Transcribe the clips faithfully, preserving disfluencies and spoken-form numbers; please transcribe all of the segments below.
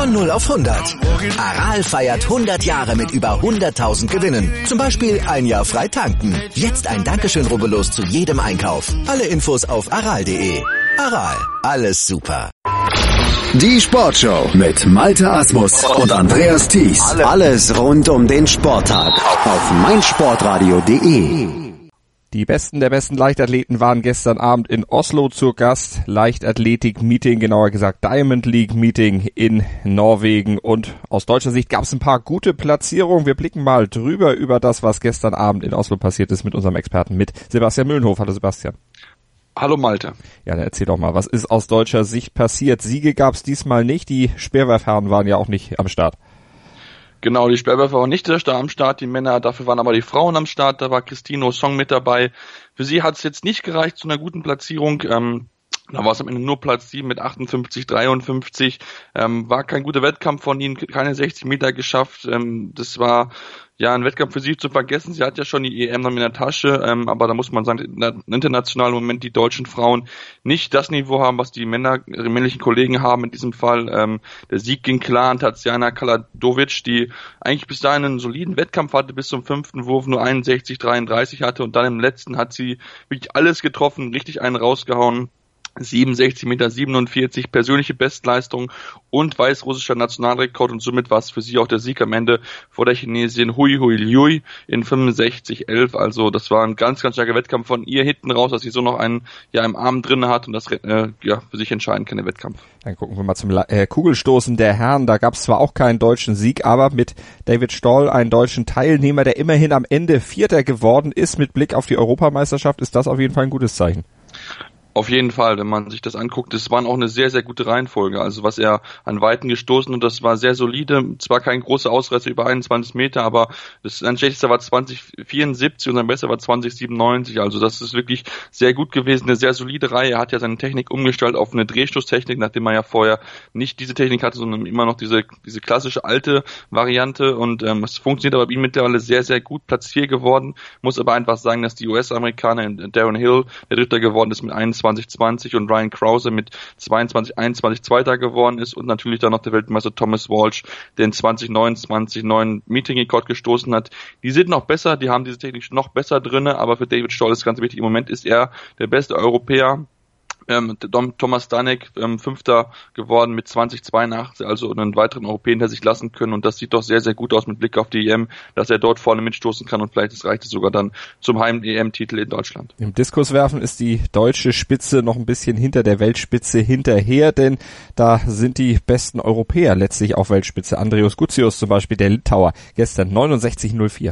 Von null auf hundert. Aral feiert hundert Jahre mit über hunderttausend Gewinnen. Zum Beispiel ein Jahr frei tanken. Jetzt ein Dankeschön, rubbellos zu jedem Einkauf. Alle Infos auf aral punkt de. Aral, alles super. Die Sportshow mit Malte Asmus und Andreas Thies. Alles rund um den Sporttag auf meinsportradio punkt de. Die Besten der besten Leichtathleten waren gestern Abend in Oslo zu Gast. Leichtathletik-Meeting, genauer gesagt Diamond League-Meeting in Norwegen. Und aus deutscher Sicht gab es ein paar gute Platzierungen. Wir blicken mal drüber über das, was gestern Abend in Oslo passiert ist mit unserem Experten, mit Sebastian Mühlenhof. Hallo Sebastian. Hallo Malte. Ja, dann erzähl doch mal, was ist aus deutscher Sicht passiert? Siege gab es diesmal nicht, die Speerwerfherren waren ja auch nicht am Start. Genau, die Speerwerfer waren nicht da am Start, die Männer, dafür waren aber die Frauen am Start, da war Christine Song mit dabei. Für sie hat es jetzt nicht gereicht zu einer guten Platzierung, ähm, da war es am Ende nur Platz sieben mit achtundfünfzig, dreiundfünfzig, ähm, war kein guter Wettkampf von ihnen, keine sechzig Meter geschafft, ähm, das war ja ein Wettkampf für sie zu vergessen, sie hat ja schon die E M noch in der Tasche, ähm, aber da muss man sagen, international im Moment die deutschen Frauen nicht das Niveau haben, was die Männer, ihre männlichen Kollegen haben in diesem Fall. Ähm, der Sieg ging klar an Tatjana Kaladovic, die eigentlich bis dahin einen soliden Wettkampf hatte, bis zum fünften Wurf nur einundsechzig dreiunddreißig hatte und dann im letzten hat sie wirklich alles getroffen, richtig einen rausgehauen. siebenundsechzig Meter siebenundvierzig, persönliche Bestleistung und weißrussischer Nationalrekord und somit war es für sie auch der Sieg am Ende vor der Chinesin Hui Hui Liu in fünfundsechzig elf. Also das war ein ganz, ganz starker Wettkampf von ihr hinten raus, dass sie so noch einen ja im Arm drin hat und das äh, ja für sich entscheiden kann, der Wettkampf. Dann gucken wir mal zum äh, Kugelstoßen der Herren. Da gab es zwar auch keinen deutschen Sieg, aber mit David Stoll, einen deutschen Teilnehmer, der immerhin am Ende Vierter geworden ist. Mit Blick auf die Europameisterschaft ist das auf jeden Fall ein gutes Zeichen. Auf jeden Fall, wenn man sich das anguckt, es waren auch eine sehr, sehr gute Reihenfolge, also was er an Weiten gestoßen und das war sehr solide, zwar kein großer Ausreißer über einundzwanzig Meter, aber das, sein schlechtester war zwanzig vierundsiebzig und sein besser war zwanzig siebenundneunzig, also das ist wirklich sehr gut gewesen, eine sehr solide Reihe, er hat ja seine Technik umgestellt auf eine Drehstoßtechnik, nachdem er ja vorher nicht diese Technik hatte, sondern immer noch diese diese klassische alte Variante und ähm, es funktioniert aber bei ihm mittlerweile sehr, sehr gut, Platz vier geworden, muss aber einfach sagen, dass die U S-Amerikaner, Darren Hill, der Dritter geworden ist mit einundzwanzig zwanzig und Ryan Krause mit zweiundzwanzig einundzwanzig Zweiter geworden ist und natürlich dann noch der Weltmeister Thomas Walsh, der in zwanzig neunundzwanzig neuen Meeting-Rekord gestoßen hat. Die sind noch besser, die haben diese Technik noch besser drinne, aber für David Stoll ist ganz wichtig, im Moment ist er der beste Europäer. Ähm, Thomas Danek, ähm, Fünfter geworden mit zwanzig zweiundachtzig, also einen weiteren Europäer hinter sich lassen können und das sieht doch sehr, sehr gut aus mit Blick auf die E M, dass er dort vorne mitstoßen kann und vielleicht das reicht es sogar dann zum Heim-E M-Titel in Deutschland. Im Diskuswerfen ist die deutsche Spitze noch ein bisschen hinter der Weltspitze hinterher, denn da sind die besten Europäer letztlich auf Weltspitze. Andreas Gutsius zum Beispiel, der Litauer, gestern neunundsechzig null vier.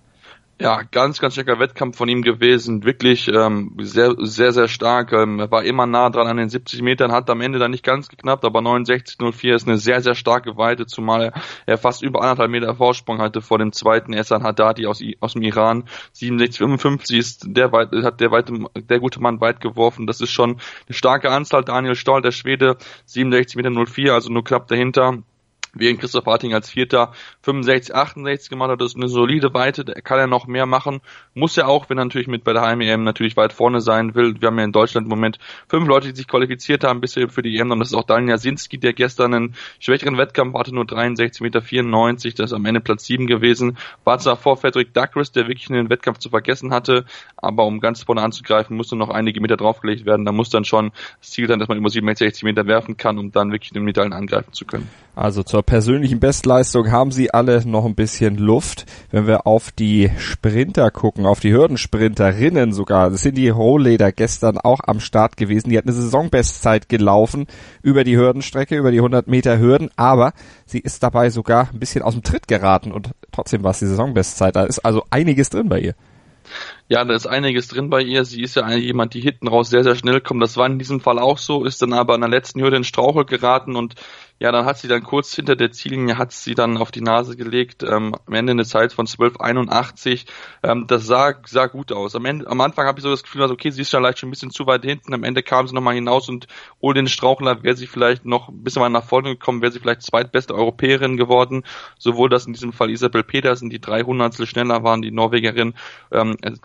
Ja, ganz, ganz starker Wettkampf von ihm gewesen, wirklich ähm, sehr, sehr, sehr stark. Ähm, er war immer nah dran an den siebzig Metern, hat am Ende dann nicht ganz geknappt, aber neunundsechzig null vier ist eine sehr, sehr starke Weite, zumal er, er fast über anderthalb Meter Vorsprung hatte vor dem zweiten Ehsan Haddadi aus, aus dem Iran. siebenundsechzig fünfundfünfzig ist der weit, hat der weite, der gute Mann weit geworfen. Das ist schon eine starke Anzahl. Daniel Stoll, der Schwede, siebenundsechzig Meter null vier, also nur knapp dahinter. Während Christoph Harting als Vierter fünfundsechzig achtundsechzig gemacht hat, das ist eine solide Weite, da kann er noch mehr machen, muss er auch, wenn er natürlich mit bei der Heim-E M natürlich weit vorne sein will. Wir haben ja in Deutschland im Moment fünf Leute, die sich qualifiziert haben bisher für die E M, und das ist auch Daniel Jasinski, der gestern einen schwächeren Wettkampf hatte, nur dreiundsechzig Meter vierundneunzig, das ist am Ende Platz sieben gewesen, war zwar vor Frederick Douglas, der wirklich einen Wettkampf zu vergessen hatte, aber um ganz vorne anzugreifen, musste noch einige Meter draufgelegt werden, da muss dann schon das Ziel sein, dass man über siebenundsechzig Meter werfen kann, um dann wirklich den Medaillen angreifen zu können. Also zur persönlichen Bestleistung haben sie alle noch ein bisschen Luft. Wenn wir auf die Sprinter gucken, auf die Hürdensprinterinnen sogar, das sind die Rohleder gestern auch am Start gewesen. Die hat eine Saisonbestzeit gelaufen über die Hürdenstrecke, über die hundert Meter Hürden, aber sie ist dabei sogar ein bisschen aus dem Tritt geraten und trotzdem war es die Saisonbestzeit. Da ist also einiges drin bei ihr. Ja, da ist einiges drin bei ihr. Sie ist ja eine, jemand, die hinten raus sehr, sehr schnell kommt. Das war in diesem Fall auch so, ist dann aber an der letzten Hürde in Strauchel geraten und ja, dann hat sie dann kurz hinter der Ziellinie, hat sie dann auf die Nase gelegt, ähm, am Ende eine Zeit von zwölf einundachtzig. Ähm, das sah, sah gut aus. Am Ende, am Anfang habe ich so das Gefühl, also okay, sie ist vielleicht schon ein bisschen zu weit hinten. Am Ende kam sie nochmal hinaus und ohne den Strauchler wäre sie vielleicht noch ein bisschen mal nach vorne gekommen, wäre sie vielleicht zweitbeste Europäerin geworden. Sowohl, dass in diesem Fall Isabel Pedersen, die drei Hundertstel schneller waren, die Norwegerin. Ähm, das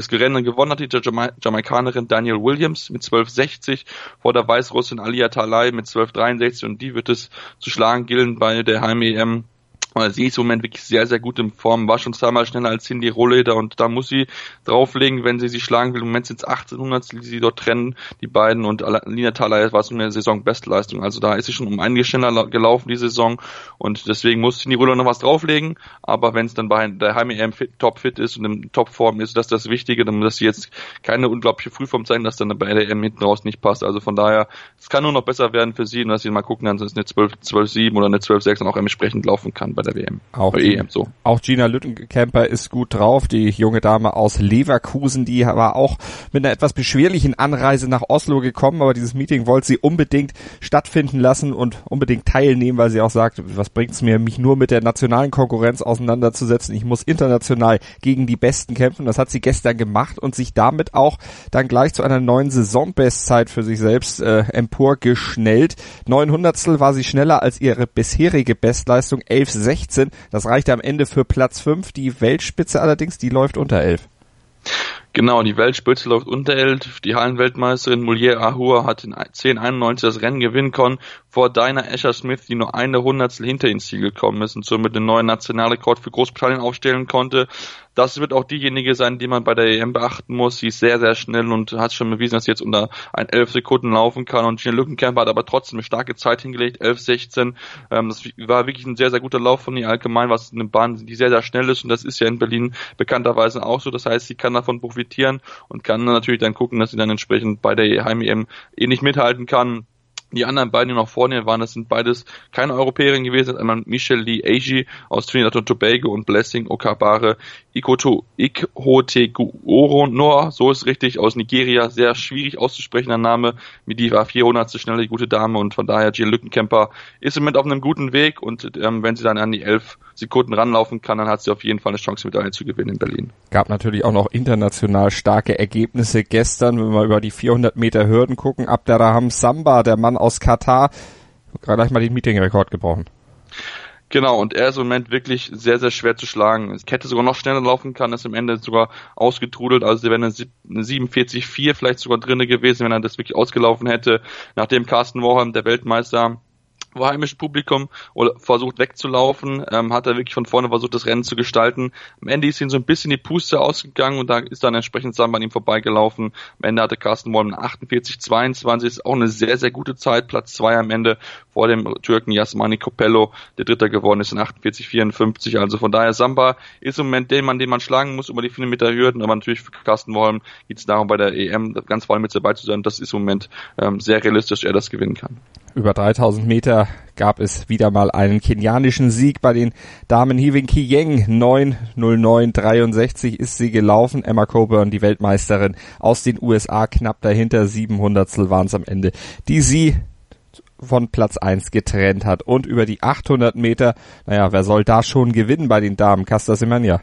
das Rennen gewonnen hat, die Jama- Jamaikanerin Danielle Williams mit zwölf sechzig vor der Weißrussin Alia Talay mit zwölf dreiundsechzig und die wird es zu schlagen gilt bei der Heim-E M. Sie ist im Moment wirklich sehr, sehr gut in Form, war schon zweimal schneller als Cindy Rohleder und da muss sie drauflegen, wenn sie sie schlagen will. Im Moment sind es achtzehnhundert, die sie dort trennen, die beiden, und Alina Talay war so eine Saisonbestleistung. Also da ist sie schon um einiges schneller gelaufen, die Saison, und deswegen muss Cindy Rohleder noch was drauflegen, aber wenn es dann bei der Heim-E M topfit ist und in Topform ist, das ist das Wichtige, dann dass sie jetzt keine unglaubliche Frühform zeigen, dass dann bei der E M hinten raus nicht passt. Also von daher, es kann nur noch besser werden für sie, und dass sie mal gucken, dass es eine zwölf sieben oder eine zwölf sechs dann auch entsprechend laufen kann bei der W M. Auch, E M, so. auch Gina Lückenkämper ist gut drauf, die junge Dame aus Leverkusen, die war auch mit einer etwas beschwerlichen Anreise nach Oslo gekommen, aber dieses Meeting wollte sie unbedingt stattfinden lassen und unbedingt teilnehmen, weil sie auch sagt, was bringt's mir, mich nur mit der nationalen Konkurrenz auseinanderzusetzen, ich muss international gegen die Besten kämpfen. Das hat sie gestern gemacht und sich damit auch dann gleich zu einer neuen Saisonbestzeit für sich selbst äh, emporgeschnellt. neun Hundertstel war sie schneller als ihre bisherige Bestleistung, elf sechzehn. Das reichte am Ende für Platz fünf. Die Weltspitze allerdings, die läuft unter elf. Genau, die Weltspitze läuft unter elf. Die Hallenweltmeisterin Mulier Ahua hat in zehn einundneunzig das Rennen gewinnen können vor Dinah Escher-Smith, die nur eine Hundertstel hinter ins Ziel gekommen ist und somit den neuen Nationalrekord für Großbritannien aufstellen konnte. Das wird auch diejenige sein, die man bei der E M beachten muss. Sie ist sehr, sehr schnell und hat schon bewiesen, dass sie jetzt unter elf Sekunden laufen kann. Und Gina Lückenkämper hat aber trotzdem eine starke Zeit hingelegt, elf sechzehn. Ähm, das war wirklich ein sehr, sehr guter Lauf von ihr allgemein, was eine Bahn, die sehr, sehr schnell ist. Und das ist ja in Berlin bekannterweise auch so. Das heißt, sie kann davon profitieren und kann natürlich dann gucken, dass sie dann entsprechend bei der Heim-E M eh nicht mithalten kann. Die anderen beiden, die noch vorne waren, das sind beides keine Europäerinnen gewesen. Einmal Michelle Lee Agee aus Trinidad und Tobago und Blessing Okabare Ikoto Ikhoteguoro Noah, so ist richtig, aus Nigeria. Sehr schwierig auszusprechender Name. Die war vierhundertstel schnell, die gute Dame, und von daher Gina Lückenkämper ist im Moment auf einem guten Weg, und ähm, wenn sie dann an die elf Sekunden ranlaufen kann, dann hat sie auf jeden Fall eine Chance, Medaille zu gewinnen in Berlin. Gab natürlich auch noch international starke Ergebnisse gestern, wenn wir über die vierhundert Meter Hürden gucken. Abderrahman Samba, der Mann aus Katar, gleich mal den Meetingrekord gebrochen. Genau, und er ist im Moment wirklich sehr, sehr schwer zu schlagen. Es hätte sogar noch schneller laufen können, ist im Ende sogar ausgetrudelt, also wäre eine siebenundvierzig vier vielleicht sogar drinne gewesen, wenn er das wirklich ausgelaufen hätte, nachdem Carsten Warholm, der Weltmeister, vor heimischem Publikum oder versucht wegzulaufen, ähm, hat er wirklich von vorne versucht, das Rennen zu gestalten. Am Ende ist ihm so ein bisschen die Puste ausgegangen und da ist dann entsprechend Samba an ihm vorbeigelaufen. Am Ende hatte Carsten Warholm achtundvierzig zweiundzwanzig, ist auch eine sehr, sehr gute Zeit, Platz zwei am Ende vor dem Türken Yasmani Copello, der Dritter geworden ist in achtundvierzig vierundfünfzig. Also von daher, Samba ist im Moment der Mann, den man schlagen muss über die vielen Meter Hürden, aber natürlich für Carsten Warholm geht es darum, bei der E M ganz vorne mit dabei zu sein. Das ist im Moment ähm, sehr realistisch, dass er das gewinnen kann. Über dreitausend Meter gab es wieder mal einen kenianischen Sieg bei den Damen. Hiwin Kiyeng, neun null neun dreiundsechzig ist sie gelaufen. Emma Coburn, die Weltmeisterin aus den U S A, knapp dahinter, sieben Hundertstel waren es am Ende, die sie von Platz eins getrennt hat. Und über die achthundert Meter, naja, wer soll da schon gewinnen bei den Damen? Caster Semenya.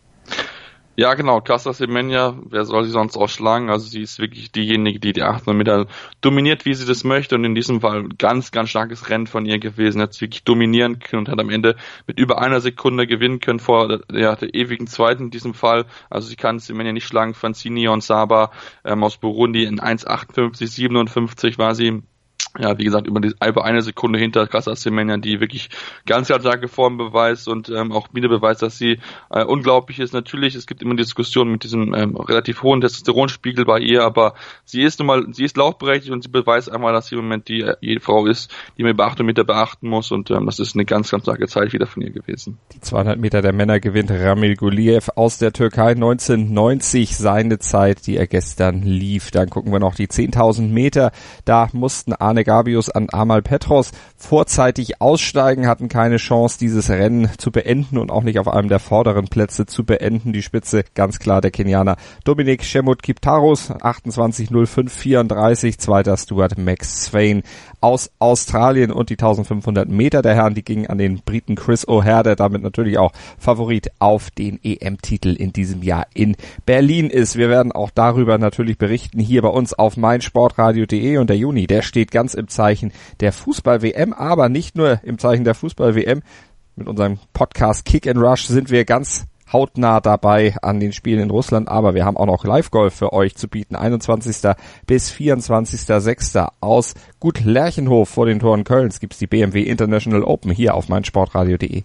Ja, genau, Caster Semenya, wer soll sie sonst auch schlagen? Also sie ist wirklich diejenige, die die achthundert Meter dominiert, wie sie das möchte, und in diesem Fall ganz, ganz starkes Rennen von ihr gewesen, hat sie wirklich dominieren können und hat am Ende mit über einer Sekunde gewinnen können vor der, ja, der ewigen Zweiten in diesem Fall. Also sie kann Semenya nicht schlagen. Francini und Saba ähm, aus Burundi in eins achtundfünfzig siebenundfünfzig war sie. Ja, wie gesagt, über, die, über eine Sekunde hinter Caster Semenya, die wirklich ganz, ganz starke Form beweist und ähm, auch wieder beweist, dass sie äh, unglaublich ist. Natürlich, es gibt immer Diskussionen mit diesem ähm, relativ hohen Testosteronspiegel bei ihr, aber sie ist nun mal, sie ist laufberechtigt und sie beweist einmal, dass sie im Moment die jede Frau ist, die man über achthundert Meter beachten muss, und ähm, das ist eine ganz, ganz starke Zeit wieder von ihr gewesen. Die zweihundert Meter der Männer gewinnt Ramil Guliev aus der Türkei, neunzehnhundertneunzig seine Zeit, die er gestern lief. Dann gucken wir noch die zehntausend Meter, da mussten Arne Gabius an Amal Petros vorzeitig aussteigen, hatten keine Chance, dieses Rennen zu beenden und auch nicht auf einem der vorderen Plätze zu beenden. Die Spitze ganz klar der Kenianer Dominik Chemut-Kiptarus, achtundzwanzig null fünf vierunddreißig, zweiter Stuart Max Swain aus Australien, und die eintausendfünfhundert Meter der Herren, die gingen an den Briten Chris O'Hare, der damit natürlich auch Favorit auf den E M-Titel in diesem Jahr in Berlin ist. Wir werden auch darüber natürlich berichten hier bei uns auf meinsportradio punkt de, und der Juni, der steht ganz im Zeichen der Fußball-W M, aber nicht nur im Zeichen der Fußball-W M. Mit unserem Podcast Kick and Rush sind wir ganz hautnah dabei an den Spielen in Russland, aber wir haben auch noch Live-Golf für euch zu bieten. einundzwanzigsten bis vierundzwanzigsten sechsten aus Gut Lerchenhof vor den Toren Kölns gibt's die B M W International Open hier auf meinsportradio punkt de.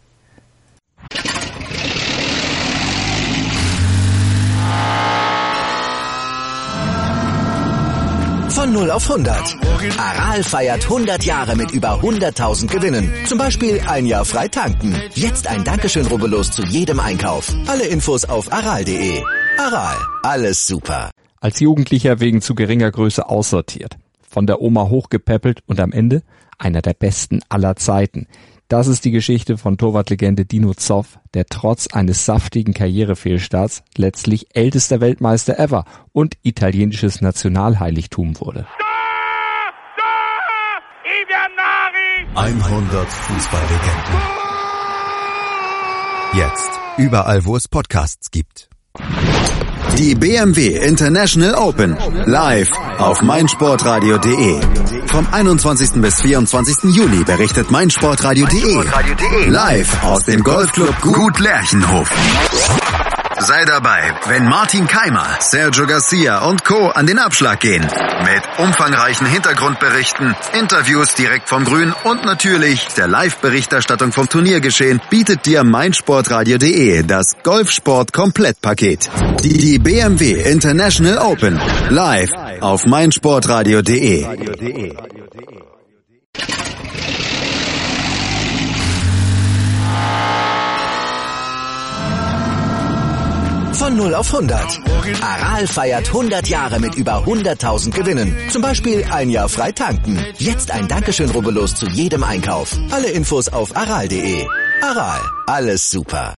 Von null auf hundert. Aral feiert hundert Jahre mit über hunderttausend Gewinnen. Zum Beispiel ein Jahr frei tanken. Jetzt ein Dankeschön, rubbellos zu jedem Einkauf. Alle Infos auf aral punkt de. Aral, alles super. Als Jugendlicher wegen zu geringer Größe aussortiert. Von der Oma hochgepäppelt und am Ende einer der besten aller Zeiten. Das ist die Geschichte von Torwartlegende Dino Zoff, der trotz eines saftigen Karrierefehlstarts letztlich ältester Weltmeister ever und italienisches Nationalheiligtum wurde. hundert Fußballlegenden. Jetzt überall, wo es Podcasts gibt. Die B M W International Open live auf meinsportradio punkt de. Vom einundzwanzigsten bis vierundzwanzigsten Juli berichtet meinsportradio punkt de live aus dem Golfclub Gut Lerchenhof. Sei dabei, wenn Martin Keimer, Sergio Garcia und Co. an den Abschlag gehen. Mit umfangreichen Hintergrundberichten, Interviews direkt vom Grün und natürlich der Live-Berichterstattung vom Turniergeschehen bietet dir meinsportradio punkt de das Golfsport-Komplettpaket. Die, die B M W International Open live auf meinsportradio punkt de. Von null auf hundert. Aral feiert hundert Jahre mit über hunderttausend Gewinnen. Zum Beispiel ein Jahr frei tanken. Jetzt ein Dankeschön, rubbellos zu jedem Einkauf. Alle Infos auf aral punkt de. Aral, alles super.